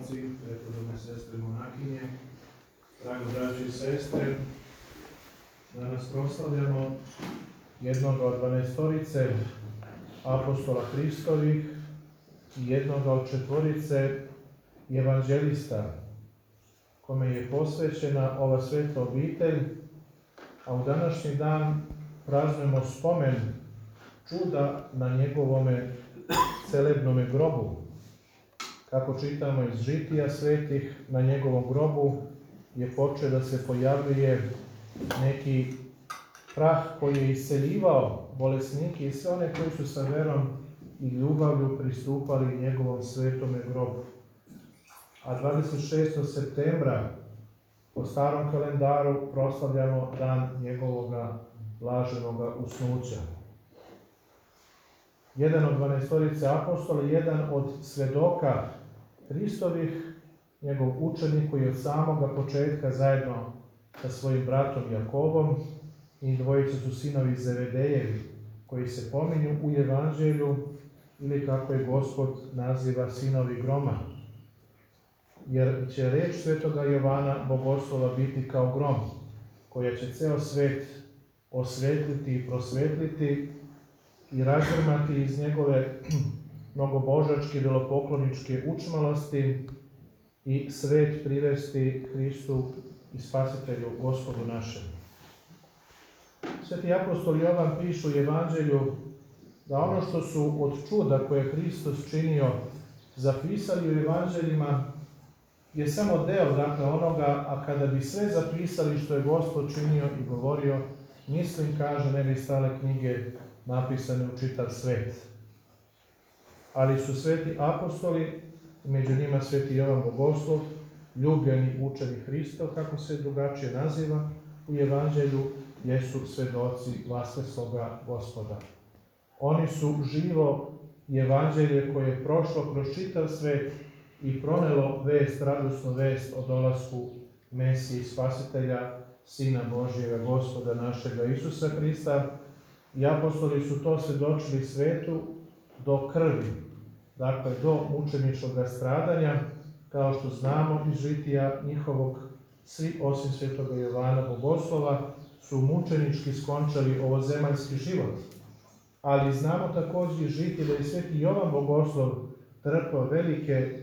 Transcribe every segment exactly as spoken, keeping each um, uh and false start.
oci, preporodne sestre monahinje, dragi braći i sestre, danas proslavljamo jednog od dvanaestorice apostola Hristovih i jednog od četvorice evanđelista, kome je posvećena ova sveta obitelj, a u današnji dan praznujemo spomen čuda na njegovome celebnome grobu. Kako čitamo iz žitija svetih, na njegovom grobu je počeo da se pojavljuje neki prah koji je isceljivao bolesnike i sve one koji su sa verom i ljubavlju pristupali njegovom svetome grobu. A dvadeset šestog septembra po starom kalendaru proslavljamo dan njegovoga blaženoga usnuća. Jedan od dvanaestorice apostola, jedan od svedoka Hristovih, njegov učenik koji je od samoga početka zajedno sa svojim bratom Jakovom, i dvojica su sinovi Zevedejevi, koji se pominju u Evanđelju, ili kako je Gospod naziva sinovi groma. Jer će reč svetoga Jovana Bogoslova biti kao grom, koja će ceo svet osvetliti i prosvetliti i razgrmati iz njegove mnogobožačke, idolopokloničke učmalosti i svet privesti Hristu i Spasitelju, Gospodu našem. Sveti apostol Jovan piše u Evanđelju da ono što su od čuda koje je Hristos činio zapisali u Evanđeljima je samo deo, dakle, onoga, a kada bi sve zapisali što je Gospod činio i govorio, mislim, kaže, ne bi stale knjige napisane u čitav svet. Ali su sveti apostoli, među njima sveti Jovan Bogoslov, ljubljeni učeni Hristov, kako se drugačije naziva u Evanđelju, jesu svedoci vaskrsloga Gospoda. Oni su živo Evanđelje koje je prošlo kroz čitav svet i pronelo vest, radosnu vest o dolasku Mesije i Spasitelja, Sina Božjega, Gospoda našega Isusa Hrista. I apostoli su to svedočili svetu do krvi, dakle do mučeničkog stradanja, kao što znamo iz žitija njihovog, svi osim svetoga Jovana Bogoslova su mučenički skončali ovozemaljski život. Ali znamo također iz žitija da je sveti Jovan Bogoslov trpao velike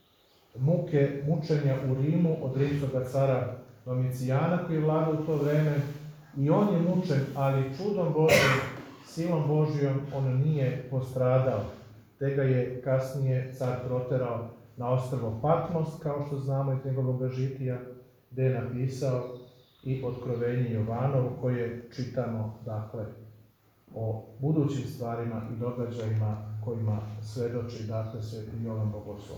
muke, mučenja u Rimu od rimskoga cara Domicijana koji je vladao u to vreme, i on je mučen, ali čudom Božjim, silom Božjom on nije postradao, te ga je kasnije car proterao na ostrvo Patmos, kao što znamo iz njegovog žitija, gde je napisao i Otkrovenje Jovanovo, koje čitamo, dakle, o budućim stvarima i događajima kojima svedoči, dakle, sveti Jovan Bogoslov.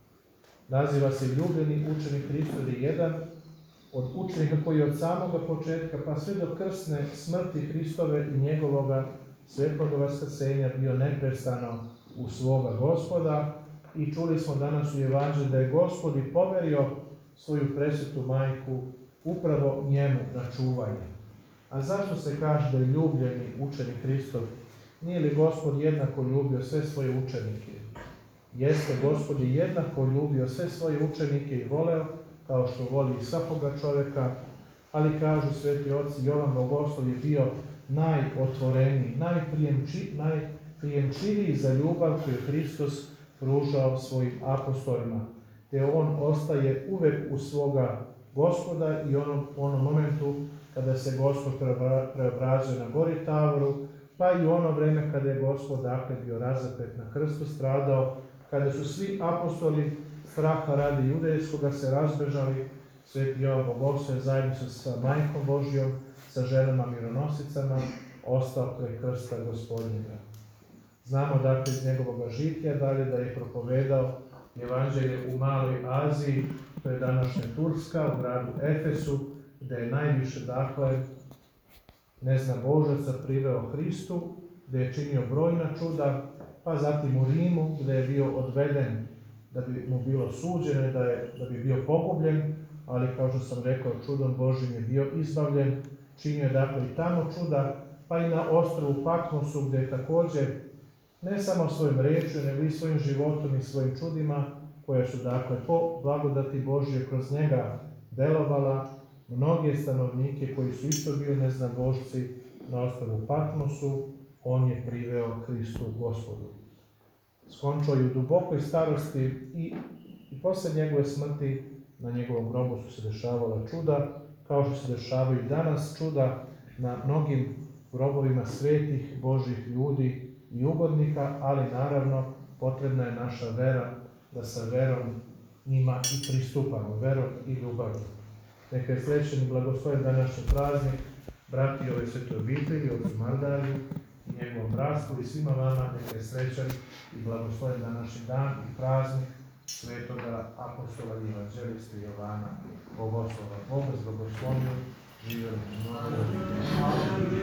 Naziva se ljubljeni učenik Hristov, je jedan od učenika koji od samoga početka pa sve do krsne smrti Hristove i njegovoga svetloga vaskrsenja bio neprestano u svoga Gospoda. I čuli smo danas u Evanđelju da je Gospod i poverio svoju presvetu majku upravo njemu na čuvanje. A zašto se kaže da je ljubljeni učenik Hristov? Nije li Gospod jednako ljubio sve svoje učenike? Jeste, Gospod je jednako ljubio sve svoje učenike i voleo, kao što voli i svakoga čovjeka, ali kažu sveti oci, Jovan Bogoslov je bio najotvoreniji, najprijemči, najprijemčiviji za ljubav koju je Hristos pružao svojim apostolima. Te on ostaje uvek u svoga Gospoda i onom, onom momentu kada se Gospod preobrazuje na gori Tavoru, pa i ono vreme kada je Gospod, dakle, bio razapet na krstu, stradao, kada su svi apostoli straha radi judejskoga se razbežali, sveti Jovan Bogoslov zajedno sa majkom Božjom, sa ženama mironosicama, ostao kraj krsta Gospodnjega. Znamo, dakle, iz njegovog žitija dalje da je propovedao Evanđelje u Maloj Aziji, to je današnja Turska, u gradu Efesu, gde je najviše, dakle, neznabožaca priveo Hristu, gde je činio brojna čuda, pa zatim u Rimu, gde je bio odveden da bi mu bilo suđeno, da, je, da bi bio pogubljen, ali kao što sam rekao, čudom Božjim je bio izbavljen, činio je, dakle, i tamo čuda, pa i na ostrvu Patmosu, gde je također ne samo svojim rečju, nego i svojim životom i svojim čudima koja su dakle po blagodati Božje kroz njega delovala, mnoge stanovnike koji su isto bili neznabošci na ostrvu Patmosu, on je priveo Kristu Gospodu. Skončao je u dubokoj starosti i, i posle njegove smrti na njegovom grobu su se dešavala čuda, kao što se dešavaju i danas čuda na mnogim grobovima svetih Božih ljudi i ugodnika, ali naravno potrebna je naša vera da sa verom njima i pristupamo, verom i ljubavlju. Neka je srećen i blagosloven današnji praznik, brati ove svete obitelji, ocu Mardariju i njegovom bratstvu i svima vama, neka je srećan i blagosloven današnji dan i praznik svetoga apostola i evanđelista Jovana Bogoslova. Boga s blagoslovljom, živjeli mnogo.